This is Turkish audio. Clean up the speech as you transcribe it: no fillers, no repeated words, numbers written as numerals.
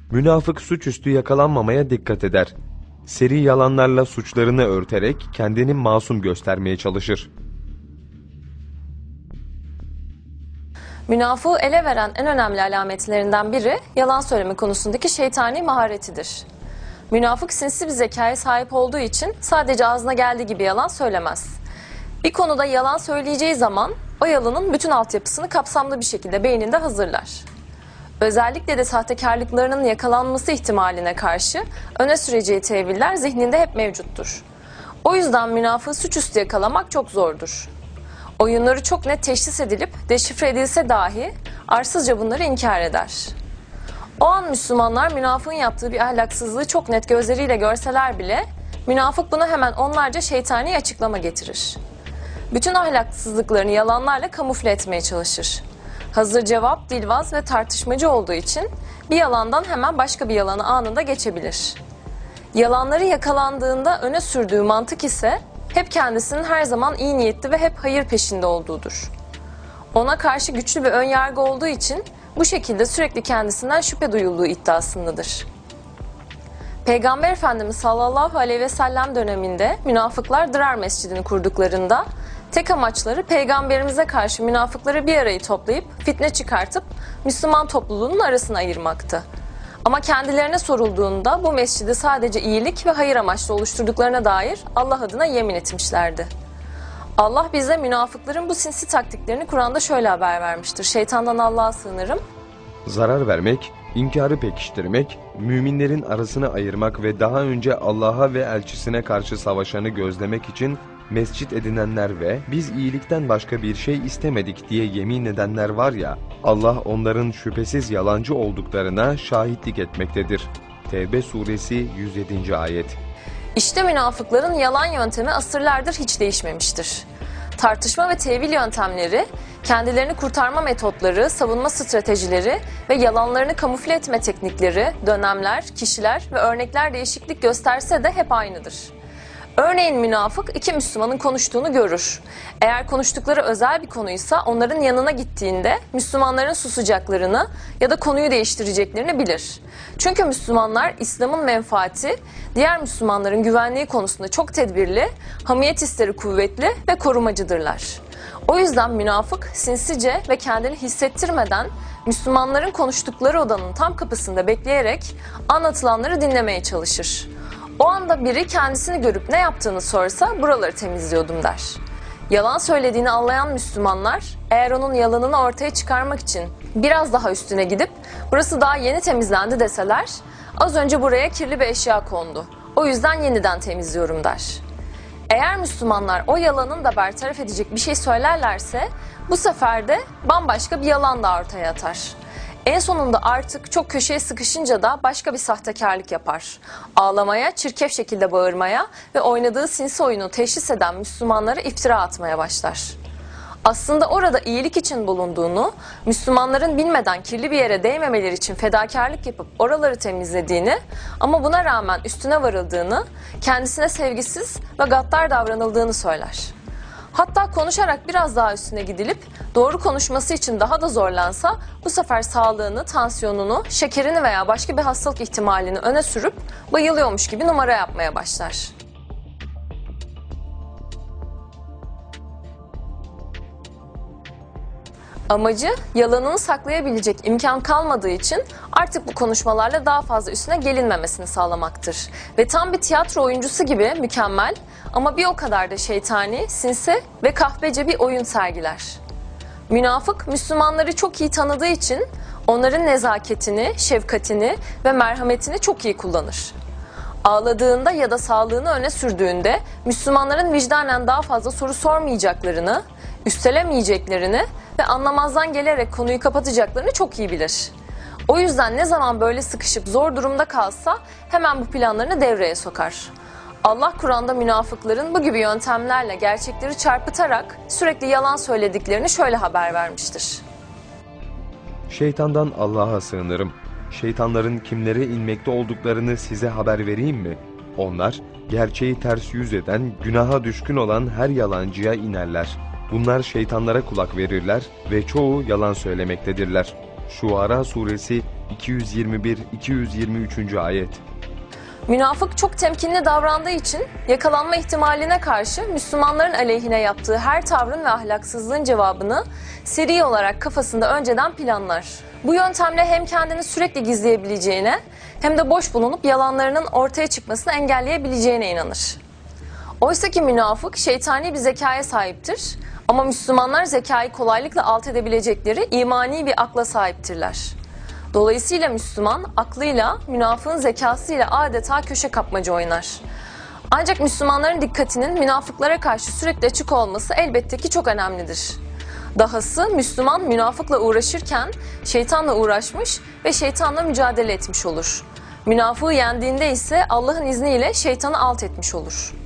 Münafık suçüstü yakalanmamaya dikkat eder. Seri yalanlarla suçlarını örterek kendini masum göstermeye çalışır. Münafığı ele veren en önemli alametlerinden biri yalan söyleme konusundaki şeytani maharetidir. Münafık sinsi bir zekaya sahip olduğu için sadece ağzına geldiği gibi yalan söylemez. Bir konuda yalan söyleyeceği zaman o yalanın bütün altyapısını kapsamlı bir şekilde beyninde hazırlar. Özellikle de sahtekarlıklarının yakalanması ihtimaline karşı öne süreceği teviller zihninde hep mevcuttur. O yüzden münafığı suçüstü yakalamak çok zordur. Oyunları çok net teşhis edilip deşifre edilse dahi arsızca bunları inkar eder. O an Müslümanlar münafığın yaptığı bir ahlaksızlığı çok net gözleriyle görseler bile münafık buna hemen onlarca şeytani açıklama getirir. Bütün ahlaksızlıklarını yalanlarla kamufle etmeye çalışır. Hazır cevap, dilvaz ve tartışmacı olduğu için bir yalandan hemen başka bir yalana anında geçebilir. Yalanları yakalandığında öne sürdüğü mantık ise hep kendisinin her zaman iyi niyetli ve hep hayır peşinde olduğudur. Ona karşı güçlü bir önyargı olduğu için bu şekilde sürekli kendisinden şüphe duyulduğu iddiasındadır. Peygamber Efendimiz sallallahu aleyhi ve sellem döneminde münafıklar Dırar Mescidini kurduklarında tek amaçları peygamberimize karşı münafıkları bir arayı toplayıp fitne çıkartıp Müslüman topluluğunun arasına ayırmaktı. Ama kendilerine sorulduğunda bu mescidi sadece iyilik ve hayır amaçlı oluşturduklarına dair Allah adına yemin etmişlerdi. Allah bize münafıkların bu sinsi taktiklerini Kur'an'da şöyle haber vermiştir. Şeytandan Allah'a sığınırım. Zarar vermek, inkarı pekiştirmek, müminlerin arasını ayırmak ve daha önce Allah'a ve elçisine karşı savaşanı gözlemek için mescit edinenler ve biz iyilikten başka bir şey istemedik diye yemin edenler var ya, Allah onların şüphesiz yalancı olduklarına şahitlik etmektedir. Tevbe suresi 107. ayet. İşte münafıkların yalan yöntemi asırlardır hiç değişmemiştir. Tartışma ve tevil yöntemleri, kendilerini kurtarma metotları, savunma stratejileri ve yalanlarını kamufle etme teknikleri, dönemler, kişiler ve örnekler değişiklik gösterse de hep aynıdır. Örneğin münafık iki Müslümanın konuştuğunu görür. Eğer konuştukları özel bir konuysa onların yanına gittiğinde Müslümanların susacaklarını ya da konuyu değiştireceklerini bilir. Çünkü Müslümanlar İslam'ın menfaati, diğer Müslümanların güvenliği konusunda çok tedbirli, hamiyet hisleri kuvvetli ve korumacıdırlar. O yüzden münafık sinsice ve kendini hissettirmeden Müslümanların konuştukları odanın tam kapısında bekleyerek anlatılanları dinlemeye çalışır. O anda biri kendisini görüp ne yaptığını sorsa buraları temizliyordum der. Yalan söylediğini anlayan Müslümanlar eğer onun yalanını ortaya çıkarmak için biraz daha üstüne gidip burası daha yeni temizlendi deseler az önce buraya kirli bir eşya kondu. O yüzden yeniden temizliyorum der. Eğer Müslümanlar o yalanın da bertaraf edecek bir şey söylerlerse bu sefer de bambaşka bir yalan da ortaya atar. En sonunda artık çok köşeye sıkışınca da başka bir sahtekarlık yapar. Ağlamaya, çirkef şekilde bağırmaya ve oynadığı sinsi oyunu teşhis eden Müslümanlara iftira atmaya başlar. Aslında orada iyilik için bulunduğunu, Müslümanların bilmeden kirli bir yere değmemeleri için fedakarlık yapıp oraları temizlediğini ama buna rağmen üstüne varıldığını, kendisine sevgisiz ve gaddar davranıldığını söyler. Hatta konuşarak biraz daha üstüne gidilip doğru konuşması için daha da zorlansa bu sefer sağlığını, tansiyonunu, şekerini veya başka bir hastalık ihtimalini öne sürüp bayılıyormuş gibi numara yapmaya başlar. Amacı yalanını saklayabilecek imkan kalmadığı için artık bu konuşmalarla daha fazla üstüne gelinmemesini sağlamaktır. Ve tam bir tiyatro oyuncusu gibi mükemmel ama bir o kadar da şeytani, sinsi ve kahpece bir oyun sergiler. Münafık Müslümanları çok iyi tanıdığı için onların nezaketini, şefkatini ve merhametini çok iyi kullanır. Ağladığında ya da sağlığını öne sürdüğünde Müslümanların vicdanen daha fazla soru sormayacaklarını, üstelemeyeceklerini ve anlamazdan gelerek konuyu kapatacaklarını çok iyi bilir. O yüzden ne zaman böyle sıkışıp zor durumda kalsa hemen bu planlarını devreye sokar. Allah Kur'an'da münafıkların bu gibi yöntemlerle gerçekleri çarpıtarak sürekli yalan söylediklerini şöyle haber vermiştir. Şeytandan Allah'a sığınırım. Şeytanların kimlere inmekte olduklarını size haber vereyim mi? Onlar gerçeği ters yüz eden, günaha düşkün olan her yalancıya inerler. Bunlar şeytanlara kulak verirler ve çoğu yalan söylemektedirler. Şuara suresi 221-223. ayet. Münafık çok temkinli davrandığı için yakalanma ihtimaline karşı Müslümanların aleyhine yaptığı her tavrın ve ahlaksızlığın cevabını seri olarak kafasında önceden planlar. Bu yöntemle hem kendini sürekli gizleyebileceğine hem de boş bulunup yalanlarının ortaya çıkmasını engelleyebileceğine inanır. Oysaki münafık şeytani bir zekaya sahiptir ama Müslümanlar zekayı kolaylıkla alt edebilecekleri imani bir akla sahiptirler. Dolayısıyla Müslüman aklıyla, münafığın zekasıyla adeta köşe kapmaca oynar. Ancak Müslümanların dikkatinin münafıklara karşı sürekli açık olması elbette ki çok önemlidir. Dahası Müslüman münafıkla uğraşırken şeytanla uğraşmış ve şeytanla mücadele etmiş olur. Münafığı yendiğinde ise Allah'ın izniyle şeytanı alt etmiş olur.